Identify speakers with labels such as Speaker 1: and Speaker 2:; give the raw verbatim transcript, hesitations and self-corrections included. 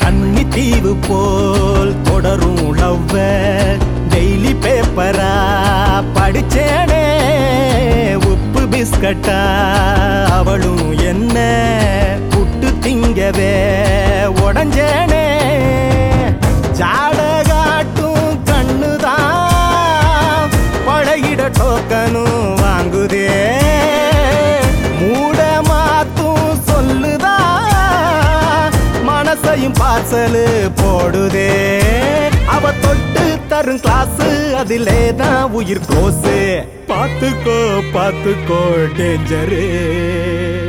Speaker 1: கன்னி தீவு போல் தொடரும் லவ்வ டெய்லி பேப்பரா படிச்சேனே உப்பு பிஸ்கட்டா அவளும் என்ன புட்டு திங்கவே உடஞ்சேனே ஜாடகாட்டும் கண்ணுதான் பழகிட டோக்கனும் வாங்குதே மூட மாத்தும் சொல்லுதா மனசையும் பார்சலு போடுதே அவ தொட்டு தரும் கிளாஸ் அதிலேதான் உயிர் கோசு பாத்துக்கோ பாத்துக்கோ டேஞ்சரு